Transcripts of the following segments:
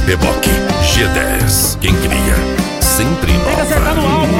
Beboque G10. Quem cria sempre inova. Tem que acertar no alvo.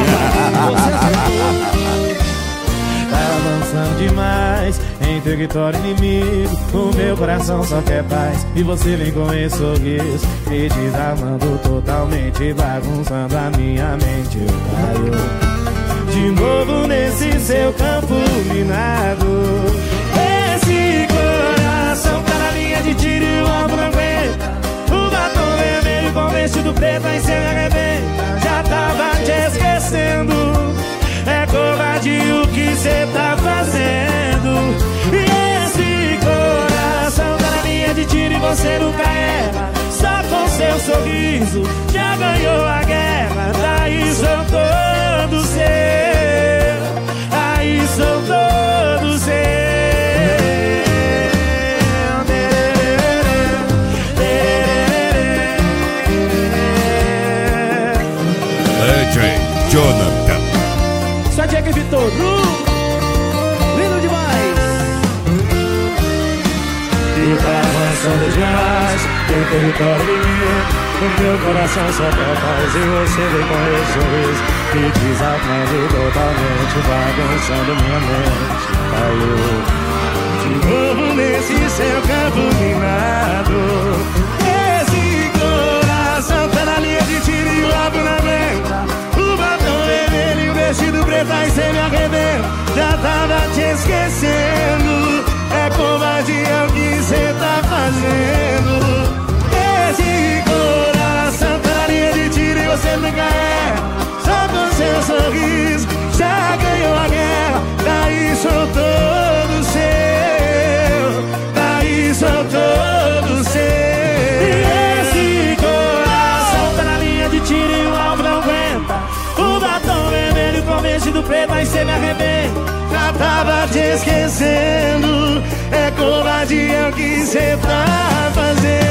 Tá avançando demais em território inimigo. O meu coração só quer paz e você vem com esse sorriso me desarmando totalmente, bagunçando a minha mente. Eu caio de novo nesse seu campo minado. Esse coração tá na linha de tiro e o alvo não aguenta. O batom vermelho com vestido preto aí cê me arrebenta. Já tava te esquecendo. É covardia o que cê tá fazendo. E esse coração tá na linha de tiro e você nunca erra. Só com seu sorriso já ganhou a guerra. Daí sou todo seu. Aí sou todo seu. DJ Jonathan. Só Jack Vitor. Lindo demais. E tá avançando demais em território inimigo. O meu coração só quer paz e você vem com esse sorriso me desarmando totalmente, bagunçando minha mente. Caiu de novo nesse seu campo minado. Esse coração tá na linha de tiro e o alvo na aguenta. O batom vermelho e o vestido preto aí cê me arrebenta. Já tava te esquecendo. É covardia o que cê tá fazendo. Esse coração tá na linha de tiro e você nunca erra. Só com seu sorriso já ganhou a guerra. Daí sou todo seu. Daí sou todo seu. E esse coração tá na linha de tiro e o alvo não aguenta. O batom vermelho com vestido preto aí cê me arrebenta. Já tava te esquecendo. É covardia o que cê tá fazendo.